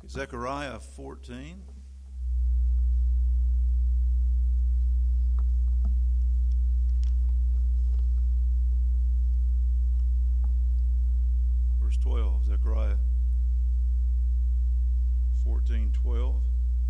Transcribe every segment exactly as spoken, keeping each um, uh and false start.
Zechariah fourteen. Verse twelve, Zechariah fourteen twelve.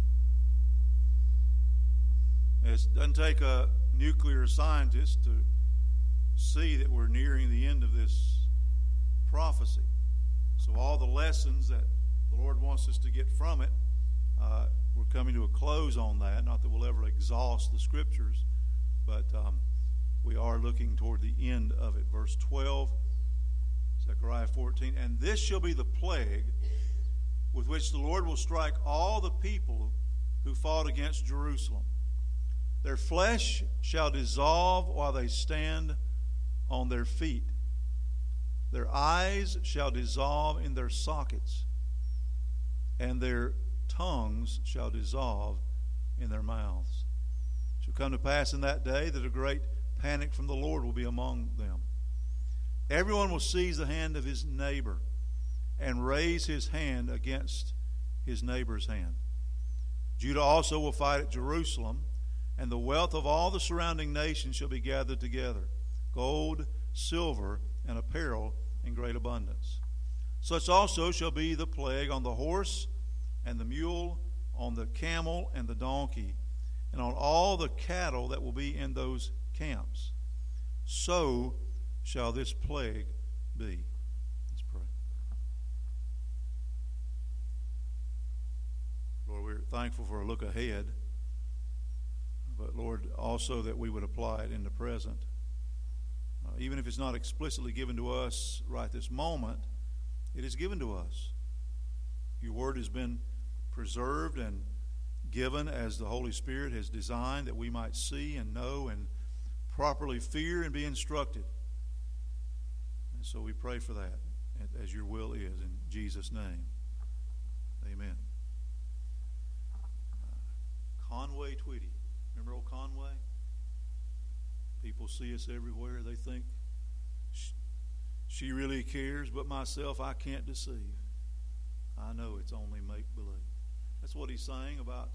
It doesn't take a nuclear scientist to see that we're nearing the end of this prophecy. So all the lessons that the Lord wants us to get from it, uh, we're coming to a close on that. Not that we'll ever exhaust the Scriptures, but um, we are looking toward the end of it. Verse twelve, Zechariah fourteen, and this shall be the plague with which the Lord will strike all the people who fought against Jerusalem. Their flesh shall dissolve while they stand on their feet. Their eyes shall dissolve in their sockets, and their tongues shall dissolve in their mouths. It shall come to pass in that day that a great panic from the Lord will be among them. Everyone will seize the hand of his neighbor and raise his hand against his neighbor's hand. Judah also will fight at Jerusalem, and the wealth of all the surrounding nations shall be gathered together, gold, silver, and apparel in great abundance. Such also shall be the plague on the horse and the mule, on the camel and the donkey, and on all the cattle that will be in those camps. So shall this plague be. Let's pray. Lord, we're thankful for a look ahead, but Lord, also that we would apply it in the present. Uh, even if it's not explicitly given to us right this moment, it is given to us. Your word has been preserved and given as the Holy Spirit has designed, that we might see and know and properly fear and be instructed. And so we pray for that, as your will is, in Jesus' name. Amen. Uh, Conway Twitty. Remember old Conway? People see us everywhere. They think she really cares, but myself I can't deceive. I know it's only make-believe. That's what he's saying about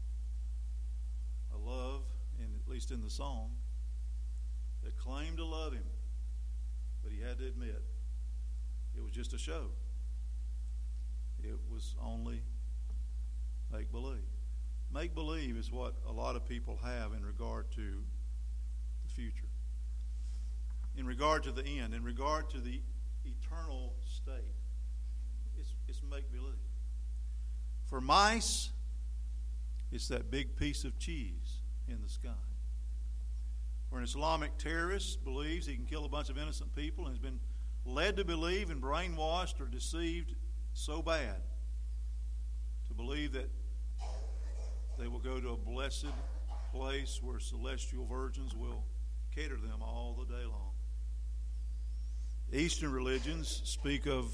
a love, and at least in the song, that claimed to love him, but he had to admit it was just a show. It was only make-believe. Make-believe is what a lot of people have in regard to the future, in regard to the end, in regard to the eternal state. It's, it's make-believe. For mice, it's that big piece of cheese in the sky. For an Islamic terrorist believes he can kill a bunch of innocent people and has been led to believe and brainwashed or deceived so bad to believe that they will go to a blessed place where celestial virgins will cater to them all the day long. Eastern religions speak of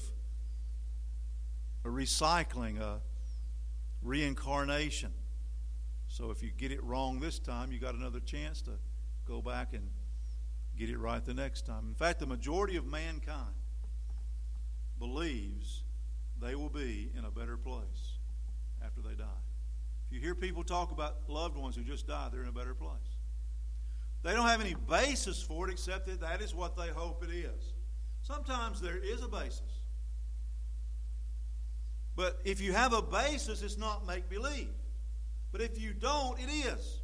a recycling, a reincarnation. So if you get it wrong this time, you got another chance to go back and get it right the next time. In fact, the majority of mankind believes they will be in a better place after they die. If you hear people talk about loved ones who just died, they're in a better place. They don't have any basis for it except that that is what they hope it is. Sometimes there is a basis. But if you have a basis, it's not make-believe. But if you don't, it is.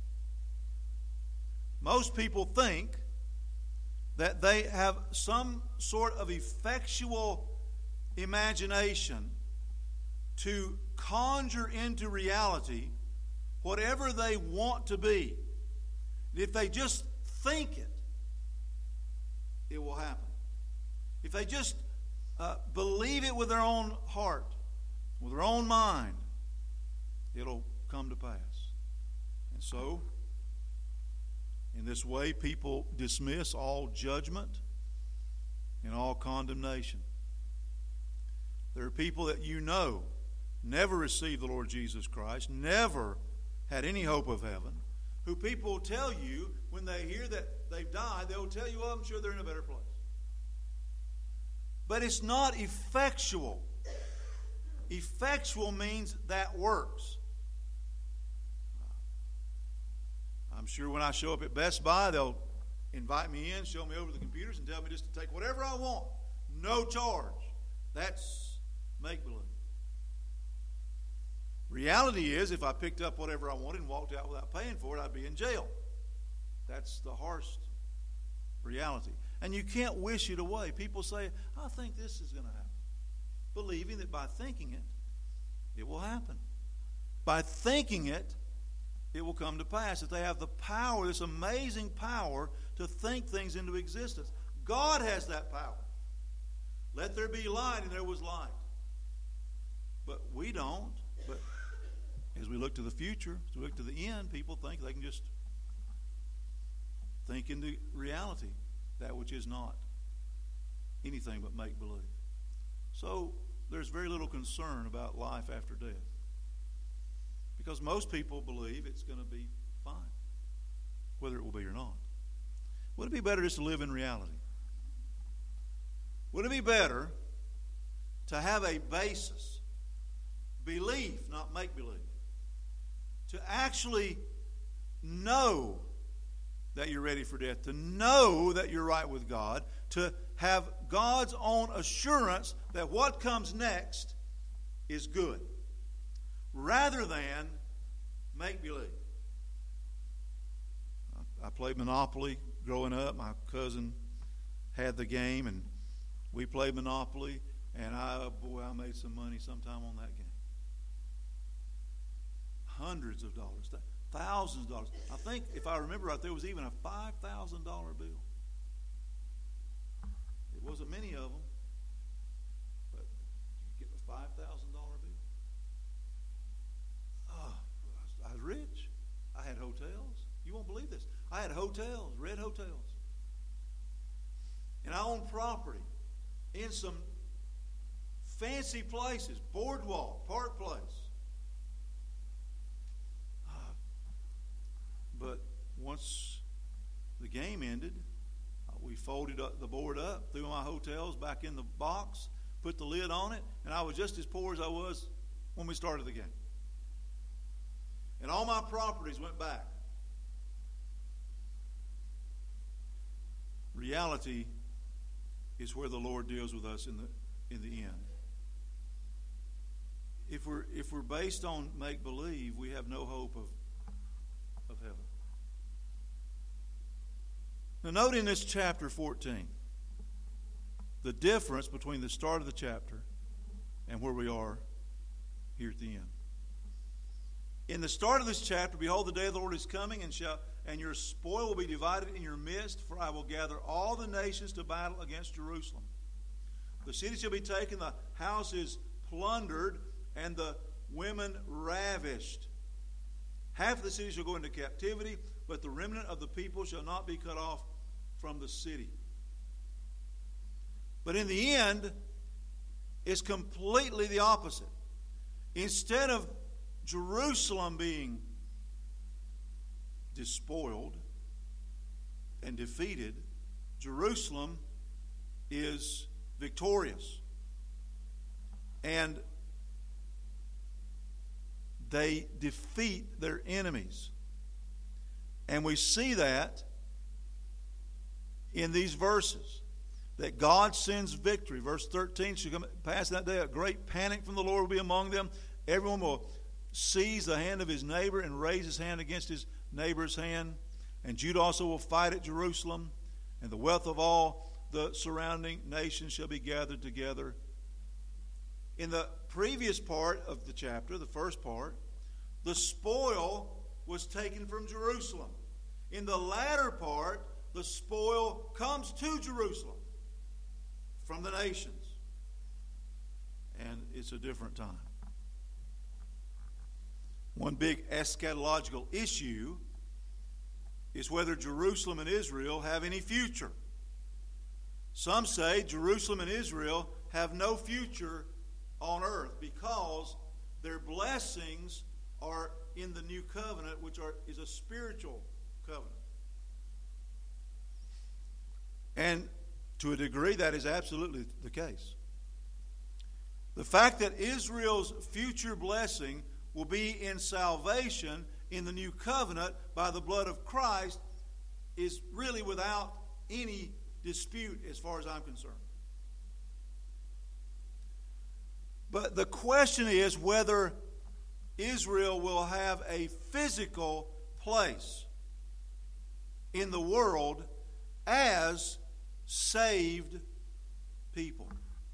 Most people think that they have some sort of effectual imagination to conjure into reality whatever they want to be. If they just think it, it will happen. If they just uh, believe it with their own heart, with their own mind, it'll come to pass. And so, in this way, people dismiss all judgment and all condemnation. There are people that you know never received the Lord Jesus Christ, never had any hope of heaven, who people will tell you when they hear that they've died, they'll tell you, oh, I'm sure they're in a better place. But it's not effectual. Effectual means that works. I'm sure when I show up at Best Buy, they'll invite me in, show me over the computers, and tell me just to take whatever I want. No charge. That's make-believe. Reality is, if I picked up whatever I wanted and walked out without paying for it, I'd be in jail. That's the harsh reality. And you can't wish it away. People say, I think this is going to happen. Believing that by thinking it, it will happen. By thinking it, it will come to pass. That they have the power, this amazing power, to think things into existence. God has that power. Let there be light, and there was light. But we don't. But as we look to the future, as we look to the end, people think they can just think into reality that which is not anything but make-believe. So there's very little concern about life after death. Because most people believe it's going to be fine, whether it will be or not. Would it be better just to live in reality? Would it be better to have a basis, belief, not make-believe, to actually know that you're ready for death, to know that you're right with God, to have God's own assurance that what comes next is good, rather than make-believe? I played Monopoly growing up. My cousin had the game, and we played Monopoly, and I, boy, I made some money sometime on that game. Hundreds of dollars, thousands of dollars. I think, if I remember right, there was even a five thousand dollars bill. It wasn't many of them, but you get a five thousand dollars bill. Oh, I was rich. I had hotels. You won't believe this. I had hotels, red hotels. And I owned property in some fancy places, Boardwalk, Park Place. Uh, but once the game ended, uh, we folded up the board up, threw my hotels back in the box, put the lid on it, and I was just as poor as I was when we started the game. And all my properties went back. Reality is where the Lord deals with us in the in the end. If we're if we're based on make believe, we have no hope of of heaven. Now note in this chapter fourteen the difference between the start of the chapter and where we are here at the end. In the start of this chapter, behold, the day of the Lord is coming, and shall and your spoil will be divided in your midst, for I will gather all the nations to battle against Jerusalem. The city shall be taken, the houses plundered, and the women ravished. Half of the city shall go into captivity, but the remnant of the people shall not be cut off from the city. But in the end, it's completely the opposite. Instead of Jerusalem being despoiled and defeated, Jerusalem is victorious. And they defeat their enemies. And we see that in these verses, that God sends victory. Verse thirteen, shall come pass that day, a great panic from the Lord will be among them. Everyone will seize the hand of his neighbor and raise his hand against his neighbor's hand. And Judah also will fight at Jerusalem, and the wealth of all the surrounding nations shall be gathered together. In the previous part of the chapter, the first part, the spoil was taken from Jerusalem. In the latter part, the spoil comes to Jerusalem from the nations. And it's a different time. One big eschatological issue is whether Jerusalem and Israel have any future. Some say Jerusalem and Israel have no future on earth because their blessings are in the new covenant, which are, is a spiritual covenant. And to a degree, that is absolutely the case. The fact that Israel's future blessing will be in salvation in the new covenant by the blood of Christ is really without any dispute as far as I'm concerned. But the question is whether Israel will have a physical place in the world as saved people.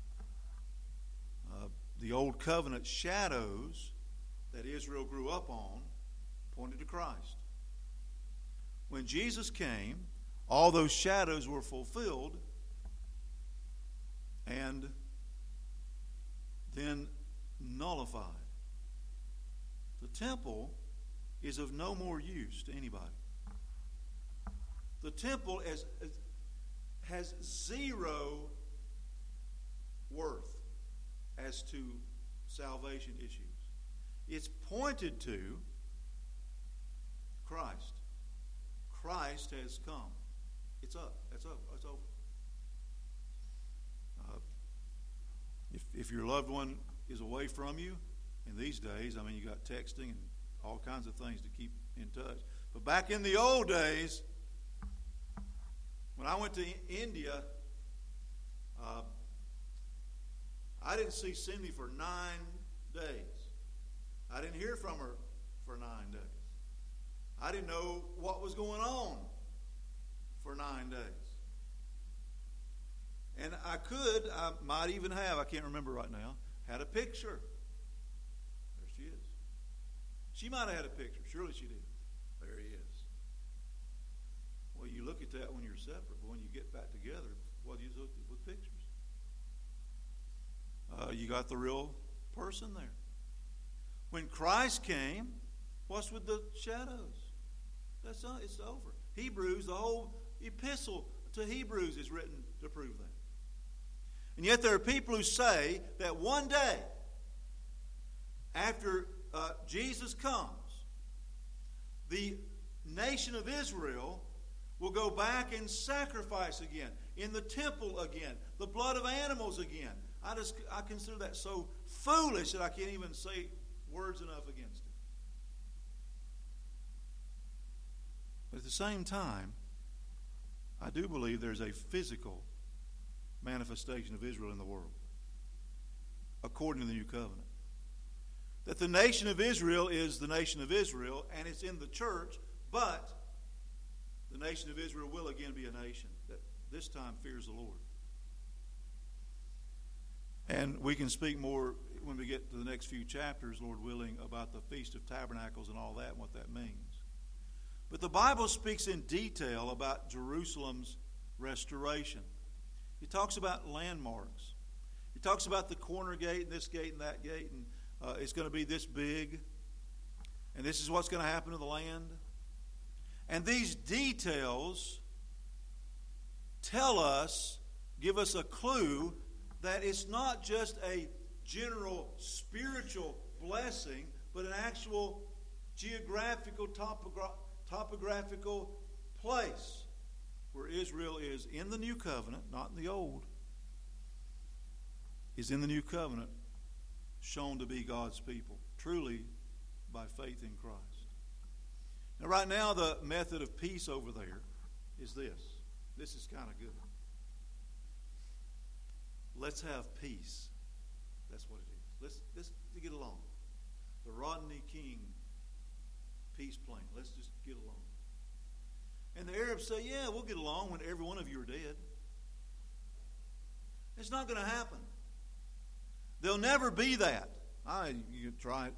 Uh, the Old Covenant shadows that Israel grew up on pointed to Christ. When Jesus came, all those shadows were fulfilled, and then nullified. The temple is of no more use to anybody. The temple is, has zero worth as to salvation issues. It's pointed to Christ. Christ has come. It's up. It's up. It's over. Uh, if if your loved one is away from you, in these days, I mean, you got texting and all kinds of things to keep in touch. But back in the old days, when I went to India, uh, I didn't see Cindy for nine days. I didn't hear from her for nine days. I didn't know what was going on for nine days. And I could, I might even have, I can't remember right now, had a picture. There she is. She might have had a picture. Surely she did. There he is. Well, you look at that when you're separate, but when you get back together, what do you look at with pictures? Uh, you got the real person there. When Christ came, what's with the shadows? That's not, it's over. Hebrews, the whole epistle to Hebrews is written to prove that. And yet there are people who say that one day, after uh, Jesus comes, the nation of Israel will go back and sacrifice again, in the temple again, the blood of animals again. I just I consider that so foolish that I can't even say words enough against it. But at the same time, I do believe there's a physical manifestation of Israel in the world, according to the New Covenant. That the nation of Israel is the nation of Israel, and it's in the church, but the nation of Israel will again be a nation that this time fears the Lord. And we can speak more when we get to the next few chapters, Lord willing, about the Feast of Tabernacles and all that and what that means. But the Bible speaks in detail about Jerusalem's restoration. It talks about landmarks. It talks about the corner gate and this gate and that gate, and uh, it's going to be this big, and this is what's going to happen to the land. And these details tell us, give us a clue that it's not just a general spiritual blessing, but an actual geographical, topogra- topographical place where Israel is in the new covenant, not in the old, is in the new covenant, shown to be God's people, truly by faith in Christ. Now, right now, the method of peace over there is this. This is kind of good. Let's have peace. That's what it is. Let's, let's get along. The Rodney King peace plan. Let's just get along. And the Arabs say, yeah, we'll get along when every one of you are dead. It's not going to happen. There'll never be that. I, you can try it.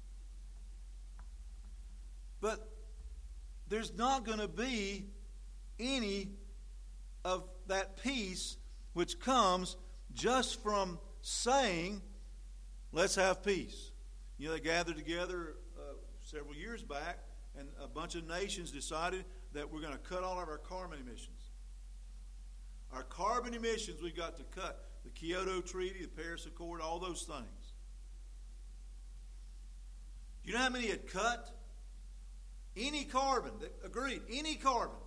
But there's not going to be any of that peace which comes just from saying, let's have peace. You know, they gathered together uh, several years back, and a bunch of nations decided that we're going to cut all of our carbon emissions. Our carbon emissions we've got to cut. The Kyoto Treaty, the Paris Accord, all those things. Do you know how many had cut? Any carbon, that agreed, any carbon.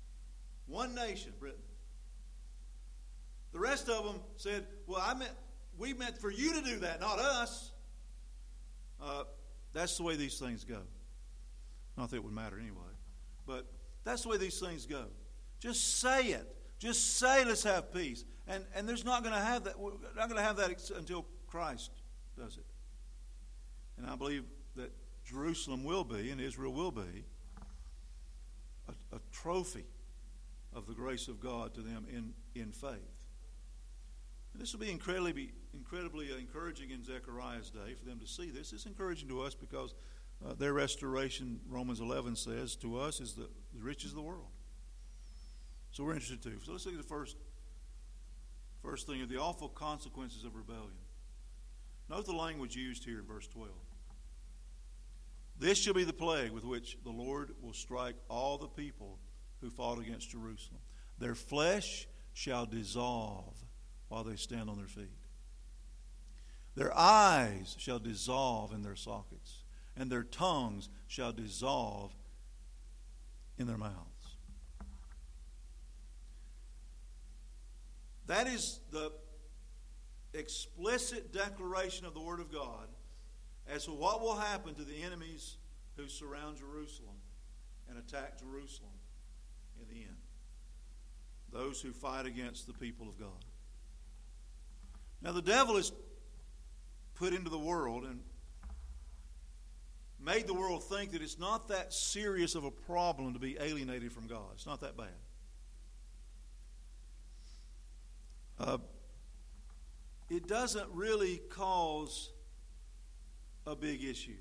One nation, Britain. The rest of them said, well, I meant, we meant for you to do that, not us. Uh, that's the way these things go. Not that it would matter anyway. But that's the way these things go. Just say it. Just say, let's have peace. And and there's not going to have that. We're not going to have that until Christ does it. And I believe that Jerusalem will be, and Israel will be, a, a trophy of the grace of God to them in, in faith. And this will be incredibly, incredibly encouraging in Zechariah's day for them to see this. It's encouraging to us because uh, their restoration, Romans eleven says, to us is the, the riches of the world. So we're interested too. So let's look at the first, first thing, of the awful consequences of rebellion. Note the language used here in verse twelve. This shall be the plague with which the Lord will strike all the people who fought against Jerusalem. Their flesh shall dissolve while they stand on their feet. Their eyes shall dissolve in their sockets, and their tongues shall dissolve in their mouths. That is the explicit declaration of the Word of God as to what will happen to the enemies who surround Jerusalem and attack Jerusalem in the end. Those who fight against the people of God. Now the devil is put into the world and made the world think that it's not that serious of a problem to be alienated from God. It's not that bad. Uh, it doesn't really cause a big issue.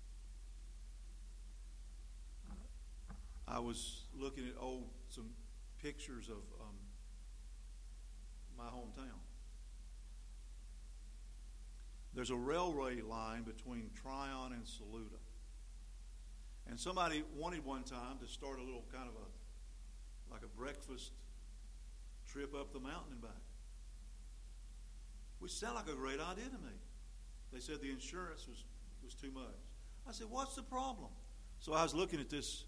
I was looking at old some pictures of um, my hometown. There's a railway line between Tryon and Saluda. And somebody wanted one time to start a little kind of a, like a breakfast trip up the mountain and back. Which sounded like a great idea to me. They said the insurance was, was too much. I said, what's the problem? So I was looking at this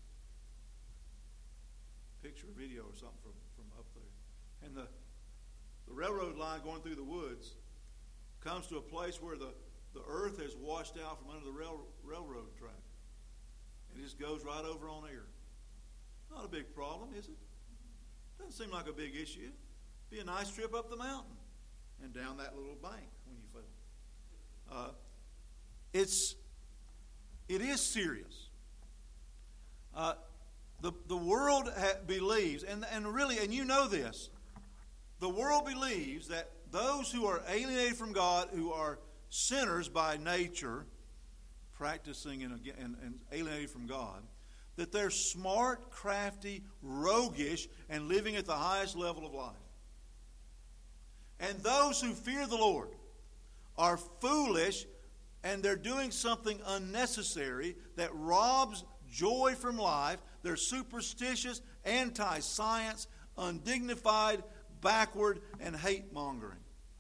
picture, video or something from, from up there. And the, the railroad line going through the woods comes to a place where the, the earth has washed out from under the rail, railroad track. And it just goes right over on air. Not a big problem, is it? Doesn't seem like a big issue. Be a nice trip up the mountain and down that little bank when you fell. Uh, it's, it is serious. Uh, the, the world ha- believes, and, and really, and you know this, the world believes that those who are alienated from God, who are sinners by nature, practicing and, and, and alienated from God, that they're smart, crafty, roguish, and living at the highest level of life. And those who fear the Lord are foolish, and they're doing something unnecessary that robs joy from life. They're superstitious, anti-science, undignified, backward, and hate-mongering.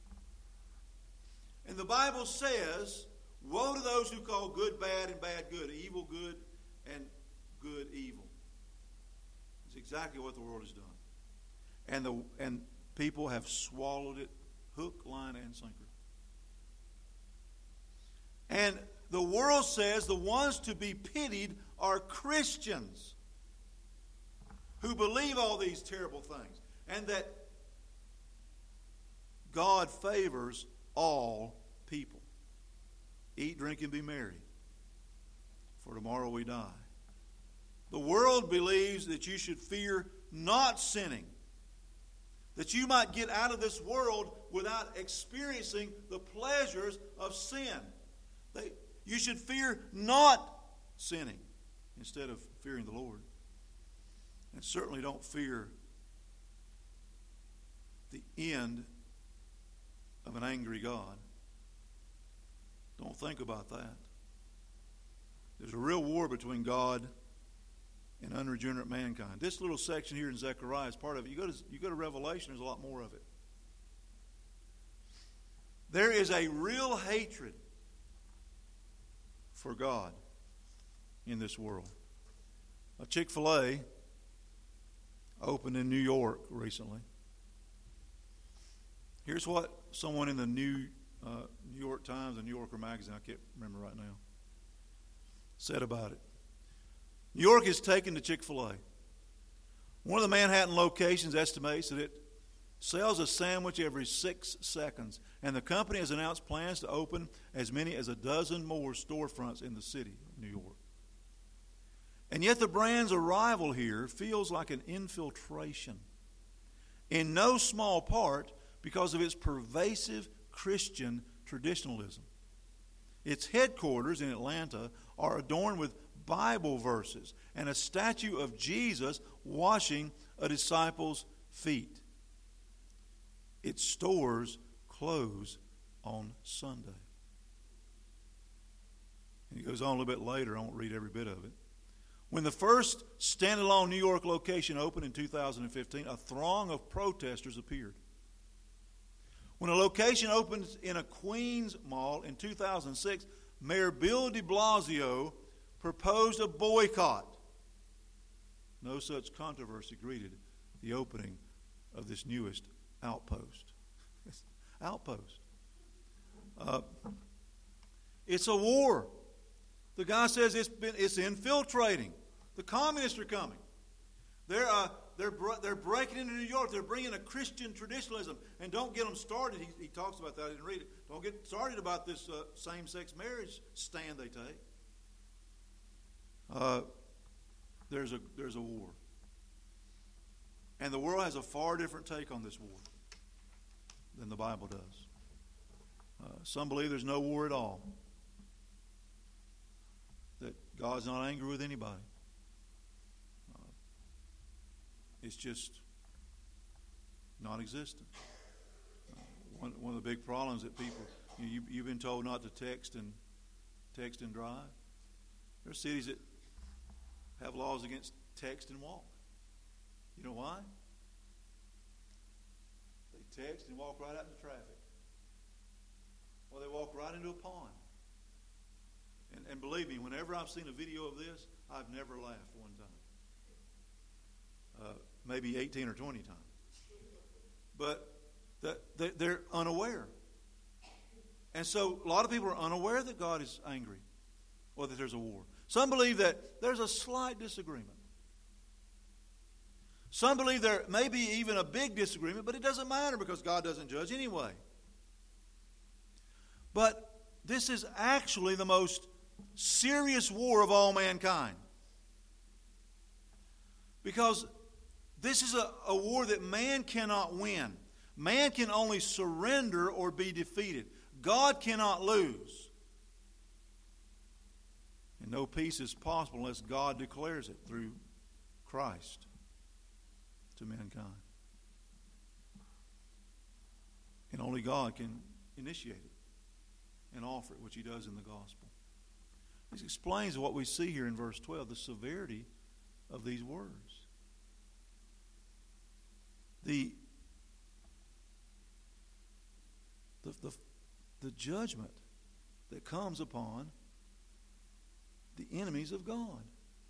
And the Bible says, woe to those who call good bad and bad good, evil good and good evil. It's exactly what the world has done. And the and people have swallowed it hook, line, and sinker. And the world says the ones to be pitied are Christians who believe all these terrible things, and that God favors all people. Eat, drink, and be merry, for tomorrow we die. The world believes that you should fear not sinning, that you might get out of this world without experiencing the pleasures of sin. They, you should fear not sinning instead of fearing the Lord. And certainly don't fear the end of an angry God. Don't think about that. There's a real war between God and unregenerate mankind. This little section here in Zechariah is part of it. You go to, you go to Revelation, there's a lot more of it. There is a real hatred for God in this world. A Chick-fil-A opened in New York recently. Here's what someone in the New uh, New York Times and New Yorker magazine, I can't remember right now, said about it. New York is taken to Chick-fil-A. One of the Manhattan locations estimates that it sells a sandwich every six seconds, and the company has announced plans to open as many as a dozen more storefronts in the city of New York. And yet the brand's arrival here feels like an infiltration, in no small part because of its pervasive Christian traditionalism. Its headquarters in Atlanta are adorned with Bible verses and a statue of Jesus washing a disciple's feet. Its stores close on Sunday. And he goes on a little bit later. I won't read every bit of it. When the first standalone New York location opened in two thousand fifteen, a throng of protesters appeared. When a location opened in a Queens mall in two thousand six, Mayor Bill de Blasio proposed a boycott. No such controversy greeted the opening of this newest outpost. Outpost. Uh, it's a war. The guy says it's been it's infiltrating. The communists are coming. They're uh, they're they're breaking into New York. They're bringing a Christian traditionalism, and don't get them started. He, he talks about that. I didn't read it. Don't get started about this uh, same-sex marriage stand they take. Uh, there's a there's a war, and the world has a far different take on this war than the Bible does. Uh, some believe there's no war at all, that God's not angry with anybody. Uh, it's just non-existent. Uh, one one of the big problems that people you, you you've been told not to text and text and drive. There are cities that have laws against text and walk. You know why? They text and walk right out into traffic. Or they walk right into a pond. And, and believe me, whenever I've seen a video of this, I've never laughed one time. Uh, maybe eighteen or twenty times. But the, they, they're unaware. And so a lot of people are unaware that God is angry or that there's a war. Some believe that there's a slight disagreement. Some believe there may be even a big disagreement, but it doesn't matter because God doesn't judge anyway. But this is actually the most serious war of all mankind. Because this is a, a war that man cannot win. Man can only surrender or be defeated. God cannot lose. And no peace is possible unless God declares it through Christ to mankind. And only God can initiate it and offer it, which He does in the gospel. This explains what we see here in verse twelve, the severity of these words. The, the, the, the judgment that comes upon the enemies of God.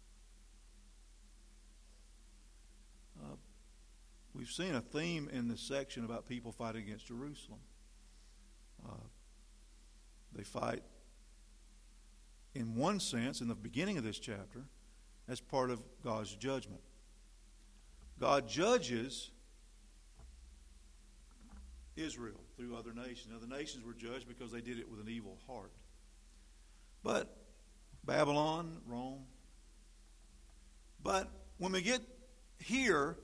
Uh, we've seen a theme in this section about people fighting against Jerusalem. Uh, they fight, in one sense, in the beginning of this chapter, as part of God's judgment. God judges Israel through other nations. Now, the nations were judged because they did it with an evil heart. But Babylon, Rome. But when we get here,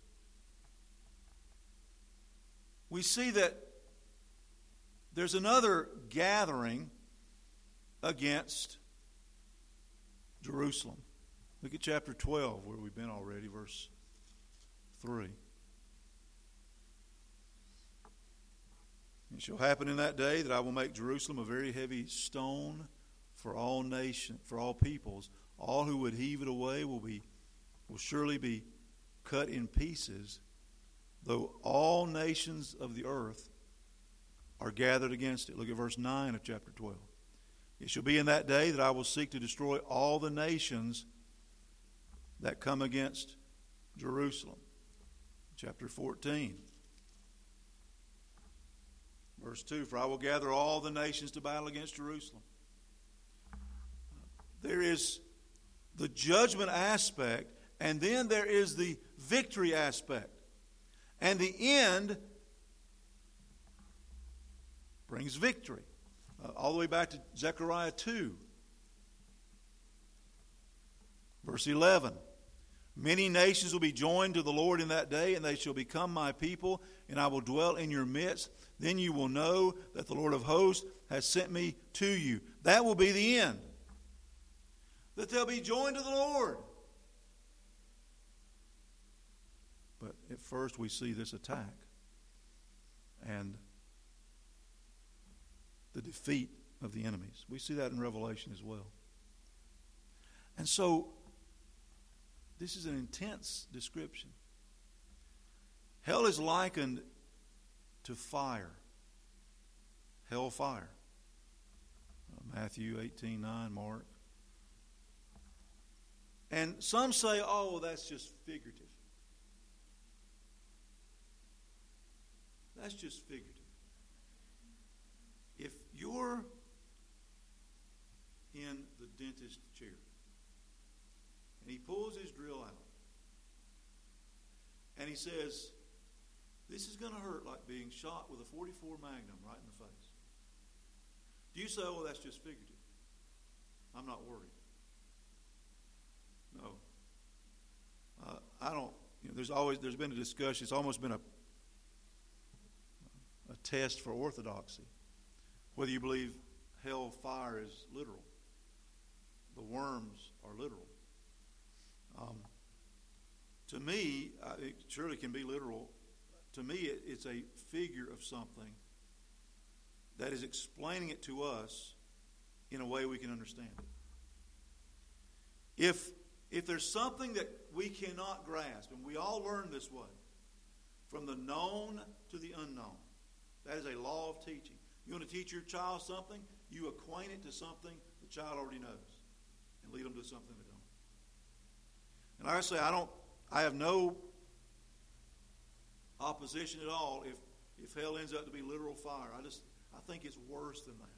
we see that there's another gathering against Jerusalem. Look at chapter twelve, where we've been already, verse three. It shall happen in that day that I will make Jerusalem a very heavy stone for all nations, for all peoples. All who would heave it away will be, will surely be cut in pieces, though all nations of the earth are gathered against it. Look at verse nine of chapter twelve. It shall be in that day that I will seek to destroy all the nations that come against Jerusalem. Chapter fourteen, verse Verse two, for I will gather all the nations to battle against Jerusalem. There is the judgment aspect, and then there is the victory aspect. And the end brings victory. Uh, all the way back to Zechariah two. Verse eleven. Many nations will be joined to the Lord in that day, and they shall become my people, and I will dwell in your midst. Then you will know that the Lord of hosts has sent me to you. That will be the end. That they'll be joined to the Lord. But at first we see this attack and the defeat of the enemies. We see that in Revelation as well. And so, this is an intense description. Hell is likened to fire. Hellfire. Uh, Matthew eighteen nine, Mark. And some say, oh, that's just figurative. That's just figurative. If you're in the dentist chair and he pulls his drill out and he says, this is going to hurt like being shot with a forty-four Magnum right in the face. Do you say, oh, that's just figurative? I'm not worried. No. Uh, I don't, you know, there's always, there's been a discussion, it's almost been a, a test for orthodoxy, whether you believe hell fire is literal. The worms are literal. Um, to me, uh, it surely can be literal. To me, it, it's a figure of something that is explaining it to us in a way we can understand it. If, if there's something that we cannot grasp, and we all learn this way, from the known to the unknown, that is a law of teaching. You want to teach your child something, you acquaint it to something the child already knows, and lead them to something they don't. And like I say, I don't, I have no opposition at all if, if hell ends up to be literal fire. I just, I think it's worse than that.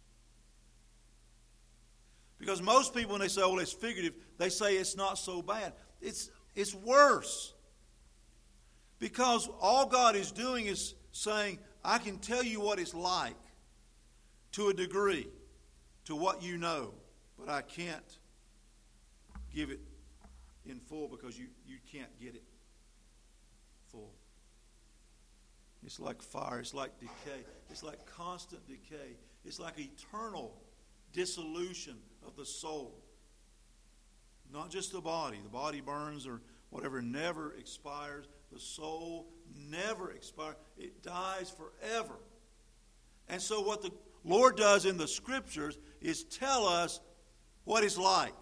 Because most people, when they say, oh, well, it's figurative, they say it's not so bad. It's, it's worse. Because all God is doing is saying, I can tell you what it's like to a degree, to what you know, but I can't give it in full because you, you can't get it full. It's like fire. It's like decay. It's like constant decay. It's like eternal dissolution of the soul. Not just the body. The body burns or whatever, never expires. The soul never expires. It dies forever. And so what the Lord does in the Scriptures is tell us what it's like.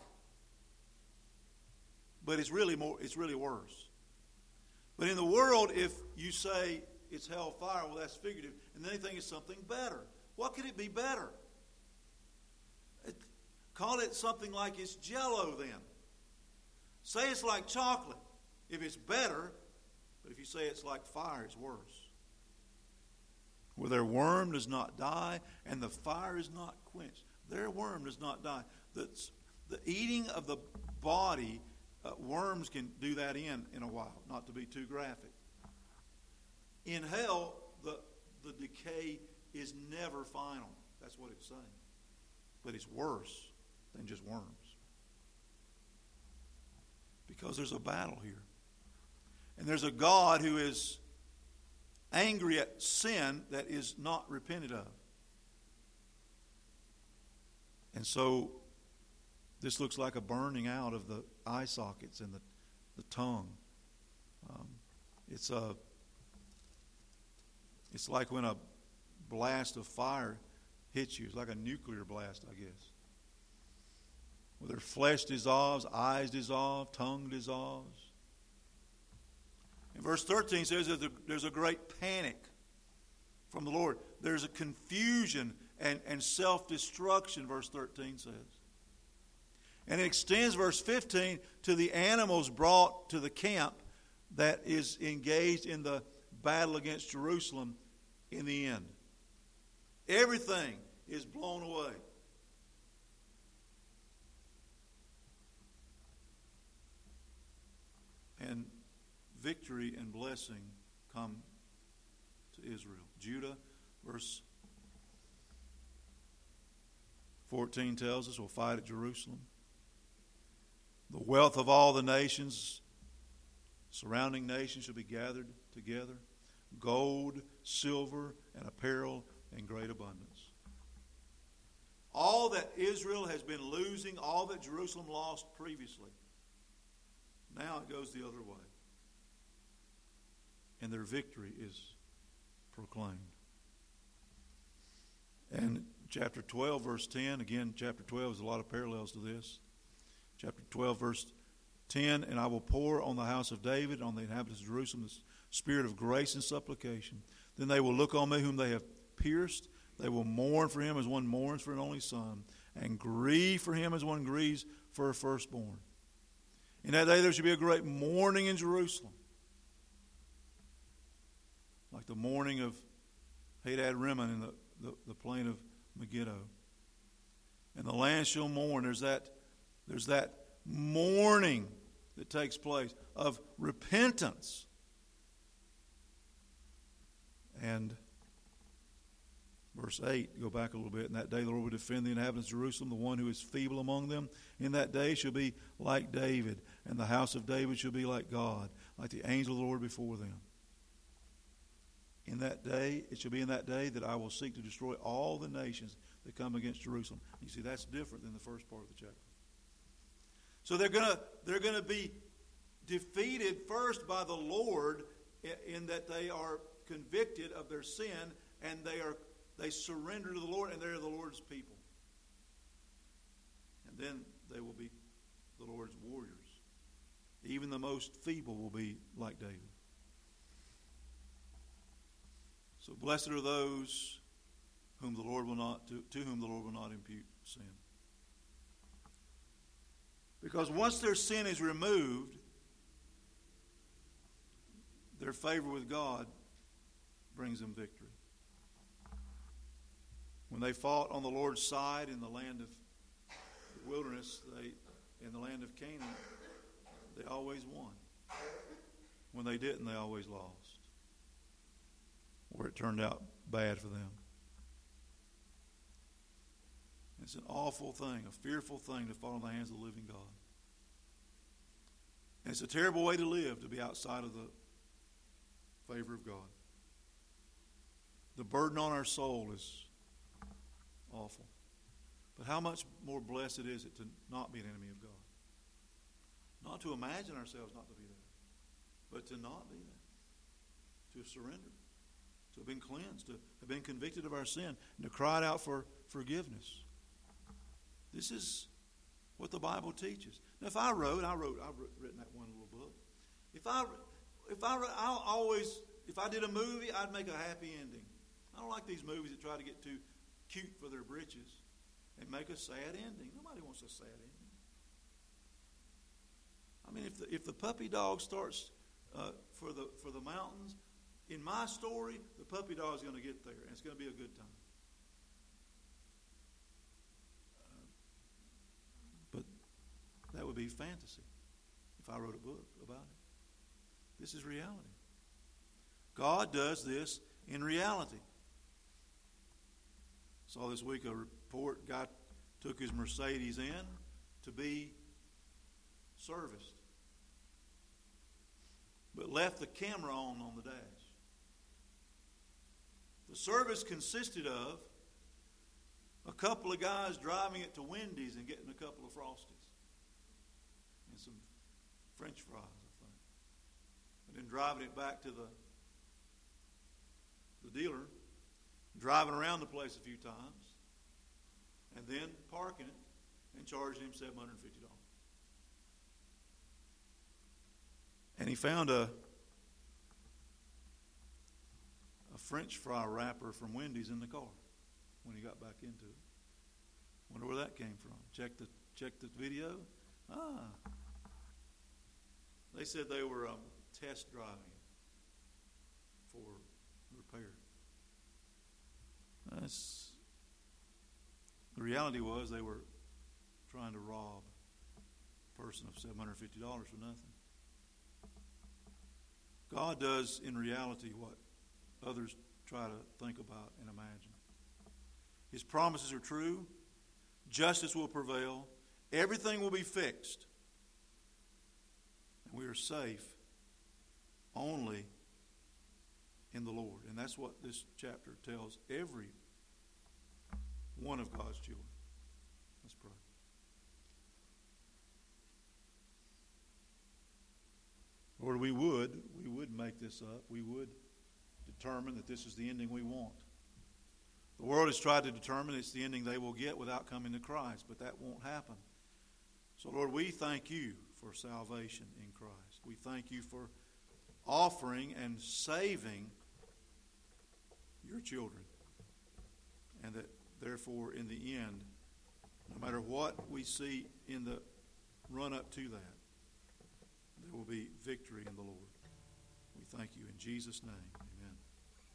But it's really more, it's really worse. But in the world, if you say it's hellfire, well, that's figurative, and then they think it's something better. What could it be better? It, call it something like it's Jell-O then. Say it's like chocolate. If it's better, but if you say it's like fire, it's worse. Where their worm does not die and the fire is not quenched. Their worm does not die. The, the eating of the body, uh, worms can do that in in a while, not to be too graphic. In hell, the, the decay is never final. That's what it's saying. But it's worse than just worms. Because there's a battle here. And there's a God who is angry at sin that is not repented of. And so this looks like a burning out of the eye sockets and the, the tongue. Um, it's a it's like when a blast of fire hits you. It's like a nuclear blast, I guess. Where their flesh dissolves, eyes dissolve, tongue dissolves. And verse thirteen says that there's a great panic from the Lord. There's a confusion and, and self-destruction, verse thirteen says. And it extends, verse fifteen, to the animals brought to the camp that is engaged in the battle against Jerusalem in the end. Everything is blown away. And victory and blessing come to Israel. Judah, verse fourteen tells us, will fight at Jerusalem. The wealth of all the nations, surrounding nations, shall be gathered together. Gold, silver, and apparel in great abundance. All that Israel has been losing, all that Jerusalem lost previously, now it goes the other way. And their victory is proclaimed. And chapter twelve, verse ten, again, chapter twelve is a lot of parallels to this. Chapter twelve, verse ten, and I will pour on the house of David, on the inhabitants of Jerusalem, the spirit of grace and supplication. Then they will look on me whom they have pierced. They will mourn for him as one mourns for an only son, and grieve for him as one grieves for a firstborn. In that day there shall be a great mourning in Jerusalem, like the mourning of Hadad Rimmon in the, the, the plain of Megiddo. And the land shall mourn. There's that, there's that mourning that takes place of repentance. And verse eight, go back a little bit. In that day the Lord will defend the inhabitants of Jerusalem. The one who is feeble among them in that day shall be like David, and the house of David shall be like God, like the angel of the Lord before them. In that day, it shall be in that day that I will seek to destroy all the nations that come against Jerusalem. You see, that's different than the first part of the chapter. So they're going to they're going to be defeated first by the Lord in that they are convicted of their sin, and they are they surrender to the Lord, and they're the Lord's people. And then they will be the Lord's warriors. Even the most feeble will be like David. So blessed are those whom the Lord will not to, to whom the Lord will not impute sin. Because once their sin is removed, their favor with God brings them victory. When they fought on the Lord's side in the land of the wilderness, they in the land of Canaan, they always won. When they didn't, they always lost. Or it turned out bad for them. It's an awful thing, a fearful thing to fall in the hands of the living God. And it's a terrible way to live, to be outside of the favor of God. The burden on our soul is awful. But how much more blessed is it to not be an enemy of God? Not to imagine ourselves not to be that, but to not be that. To have surrendered. To have been cleansed. To have been convicted of our sin. And to cry out for forgiveness. This is what the Bible teaches. Now, if I wrote, I wrote, I've written that one little book. If I, if I, I always, if I did a movie, I'd make a happy ending. I don't like these movies that try to get too cute for their britches and make a sad ending. Nobody wants a sad ending. I mean, if the if the puppy dog starts uh, for the for the mountains, in my story, the puppy dog is going to get there, and it's going to be a good time. Uh, but that would be fantasy if I wrote a book about it. This is reality. God does this in reality. Saw this week a report, guy took his Mercedes in to be serviced, but left the camera on on the dash. The service consisted of a couple of guys driving it to Wendy's and getting a couple of Frosties and some French fries, I think, and then driving it back to the the dealer, driving around the place a few times, and then parking it and charging him seven hundred fifty dollars. And he found a a French fry wrapper from Wendy's in the car when he got back into it. Wonder where that came from. Check the check the video. Ah, they said they were um, test driving it for repair. That's The reality was they were trying to rob a person of seven hundred fifty dollars for nothing. God does in reality what others try to think about and imagine. His promises are true. Justice will prevail. Everything will be fixed. And we are safe only in the Lord. And that's what this chapter tells every one of God's children. Let's pray. Lord, we would, we would make this up. We would determine that this is the ending we want. The world has tried to determine it's the ending they will get without coming to Christ, but that won't happen. So, Lord, we thank you for salvation in Christ. We thank you for offering and saving your children. And that, therefore, in the end, no matter what we see in the run-up to that, there will be victory in the Lord. We thank you in Jesus' name.